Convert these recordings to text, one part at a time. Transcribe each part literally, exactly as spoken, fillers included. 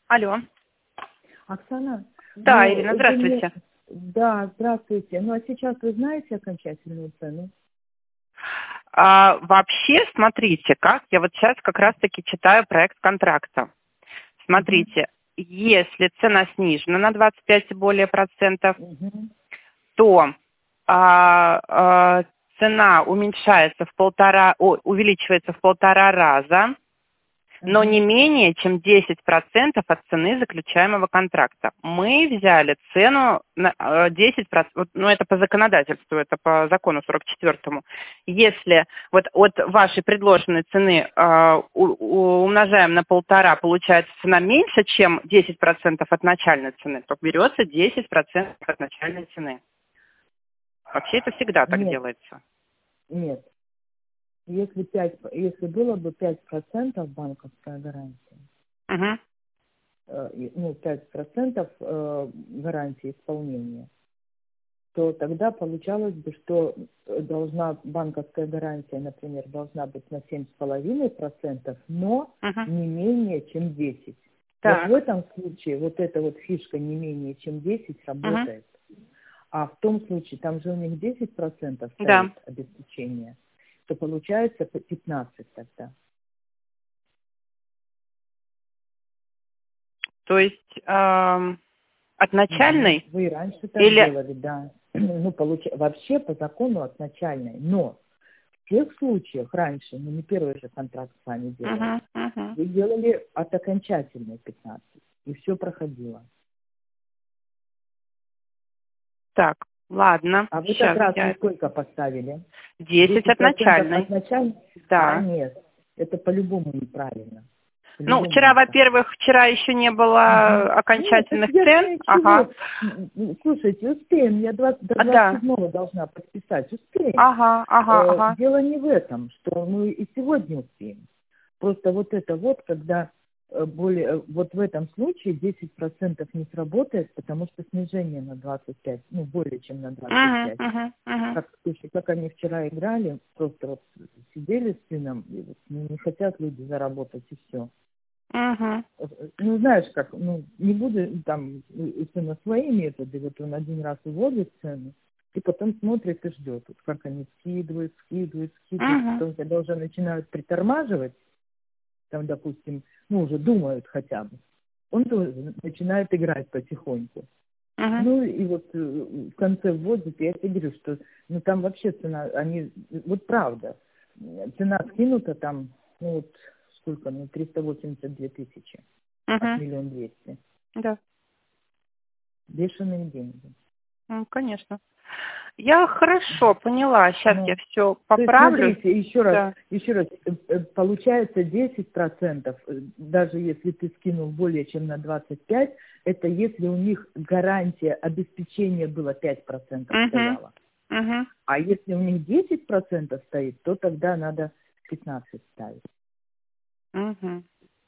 Алло. Оксана? Да, ну, Ирина, здравствуйте. Мне... Да, здравствуйте. Ну, а сейчас вы знаете окончательную цену? А, вообще, смотрите, как я вот сейчас как раз-таки читаю проект контракта. Смотрите, угу. Если цена снижена на двадцать пять и более процентов, угу. то а, а, цена уменьшается в полтора, о, увеличивается в полтора раза, но не менее чем десять процентов от цены заключаемого контракта. Мы взяли цену на десять процентов, ну это по законодательству, это по закону сорок четвёртому. Если вот от вашей предложенной цены э, у, у, умножаем на полтора, получается цена меньше, чем десять процентов от начальной цены, то берется десять процентов от начальной цены. Вообще это всегда так Нет. делается. Нет. Если, пять, если было бы пять процентов банковская гарантия, угу. э, ну, пять процентов э, гарантии исполнения, то тогда получалось бы, что должна банковская гарантия, например, должна быть на семь с половиной процентов, но угу. не менее чем десять. Так. Вот в этом случае вот эта вот фишка не менее чем десять работает. Угу. А в том случае, там же у них десять процентов стоит да. обеспечение, то получается пятнадцать тогда. То есть э, от начальной? Вы и раньше так Или... делали, да. Ну, получ... Вообще по закону от начальной. Но в тех случаях раньше, ну не первый же контракт с вами делали, uh-huh, uh-huh. вы делали от окончательной пятнадцать. И все проходило. Так, ладно. А вы Сейчас как раз я... сколько поставили? десять от начальной. От начальной? Да. А, нет. Это по-любому неправильно. Ну, вчера, во-первых, вчера еще не было угу. окончательных Нет, цен. Ага. Слушайте, успеем, я двадцать, до двадцать седьмого да. должна подписать, успеем. Ага, ага, э, ага. Дело не в этом, что мы и сегодня успеем. Просто вот это вот, когда более, вот в этом случае десять процентов не сработает, потому что снижение на двадцать пять, ну, более чем на двадцать пять. Uh-huh, uh-huh, uh-huh. Как, слушай, как они вчера играли, просто вот сидели с сыном, и вот, ну, не хотят люди заработать, и все. Uh-huh. Ну, знаешь, как, ну, не буду там у сына свои методы, вот он один раз уводит цену, и потом смотрит и ждет, вот как они скидывают, скидывают, скидывают, Uh-huh. потом, когда уже начинают притормаживать, там, допустим, ну, уже думают хотя бы, он тоже начинает играть потихоньку. Uh-huh. Ну, и вот в конце вводит, я тебе говорю, что, ну, там вообще цена, они, вот правда, цена скинута там, ну, вот, сколько, ну, триста восемьдесят две тысячи Uh-huh. от миллион двести. Да. Бешеные деньги. Ну, конечно. Я хорошо поняла. Сейчас ну, я все поправлю. То есть, смотрите, еще раз, да. еще раз, получается десять процентов, даже если ты скинул более чем на двадцать пять, это если у них гарантия обеспечения была пять процентов uh-huh. стояла. Uh-huh. А если у них десять процентов стоит, то тогда надо пятнадцать ставить. Uh-huh.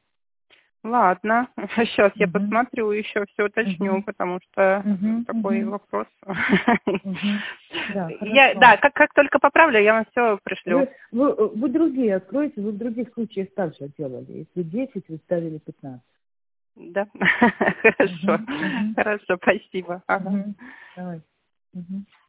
Ладно, сейчас uh-huh. я посмотрю, еще все уточню, uh-huh. потому что uh-huh. такой uh-huh. вопрос. Uh-huh. Да, я, да как, как только поправлю, я вам все пришлю. Вы, вы, вы другие откроете, вы в других случаях также делали. Если десять, вы ставили пятнадцать. Да, хорошо, uh-huh. хорошо, спасибо. Ага. Uh-huh. Давай. Uh-huh.